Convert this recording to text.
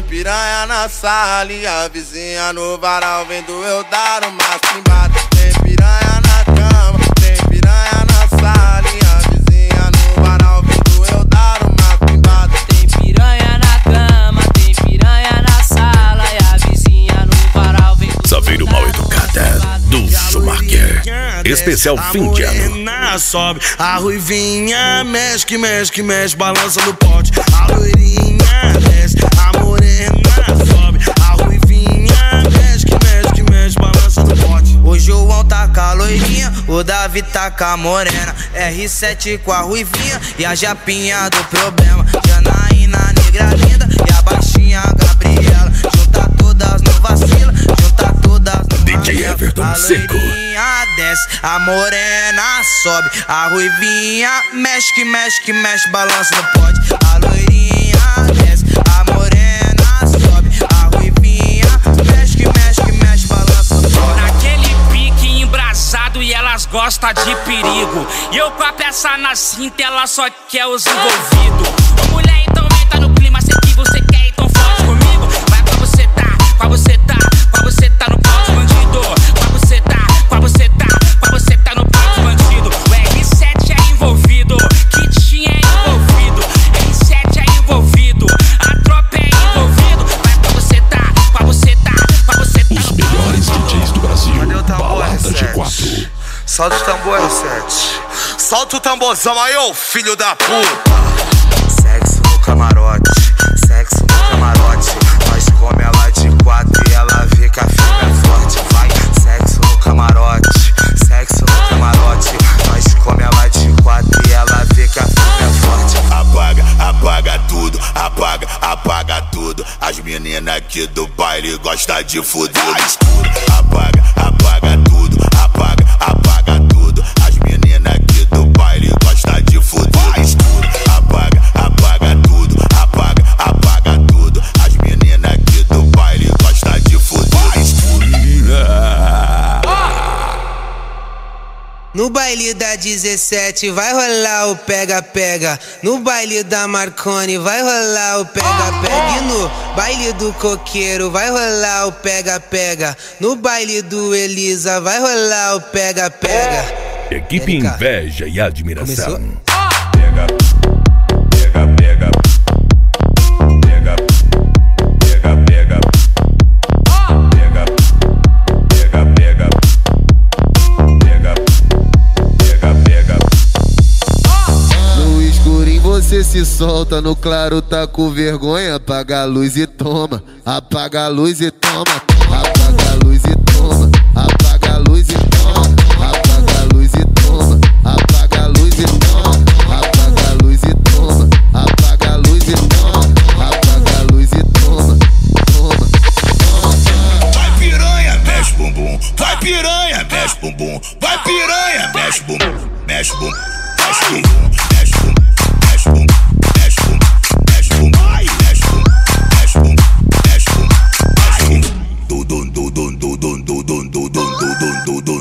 Tem piranha na sala e a vizinha no varal vendo eu dar uma cimbada. Tem piranha na cama, tem piranha na sala e a vizinha no varal vendo eu dar uma cimbada. Tem piranha na cama, tem piranha na sala e a vizinha no varal vendo. Saveiro mal educada do Schumacher. Especial fim de ano. Sobe, a ruivinha mexe, que mexe, que mexe, balança no pote. A loirinha desce, a morena sobe. A ruivinha mexe, que mexe, que mexe, balança no pote. O João tá com a loirinha, o Davi tá com a morena. R7 com a ruivinha e a japinha do problema. Janaína, negra linda e a baixinha Gabriela. Junta todas no vacila, junta todas no DJ Everton Seco. Desce, a morena sobe, a ruivinha mexe, que mexe, que mexe, balança no pote. A loirinha desce, a morena sobe, a ruivinha mexe, que mexe, que mexe, balança no pote. Naquele pique embrasado e elas gostam de perigo. E eu com a peça na cinta, ela só quer os envolvidos. Ô mulher, então entra no clima, sei que você quer, então fode comigo. Vai pra você tá, pra você tá, pra você tá no pau de bandido. Pra você tá, pra você tá, pra você tá no pau de bandido. O R7 é envolvido, Kitinha é envolvido, R7 é envolvido, a tropa é envolvido. Vai pra você tá, pra você tá, pra você tá. Os melhores DJs do Brasil. Cadê o tambor, Balada R7? G4. Solta o tambor, R7. Solta o tamborzão aí, ô filho da puta. Sexo no camarote, sexo no camarote. Nós come ela de 4 e ela vê que a firma é forte. Vai, sexo no camarote, sexo no camarote. Nós come ela de 4 e ela vê que a firma é forte. Apaga, apaga tudo, apaga, apaga tudo. As meninas aqui do baile gostam de fuder no escuro. Apaga, apaga tudo, apaga, apaga tudo. As meninas aqui do baile gostam de fuder no escuro. Apaga, apaga tudo, apaga, apaga tudo. As meninas aqui do baile gostam de fuder no escuro. No baile da 17 vai rolar o pega-pega. No baile da Marconi vai rolar o pega-pega. E no baile do Coqueiro vai rolar o pega-pega. No baile do Elisa vai rolar o pega-pega. Equipe Inveja e Admiração. Começou? Pega, pega, pega. Pega, pega, pega. Pega, pega, pega. Pega, pega, pega. No escurinho você se solta, no claro tá com vergonha. Apaga a luz e toma, apaga a luz e toma. Apaga a luz e toma, apaga a luz e toma. Apaga a luz e toma, apaga a luz e toma. Apaga a luz e toma, apaga a luz e toma. Apaga a luz e toma, toma, toma. Vai piranha, mexe bumbum. Vai piranha, mexe bumbum. Vai piranha, mexe bumbum. Mexe bumbum, mexe bumbum, mexe bumbum, mexe bumbum, mexe bumbum, mexe bumbum, mexe bumbum, mexe bumbum, mexe bumbum, mexe bumbum. Do dun do dun do dun do dun do dun do dun do dun.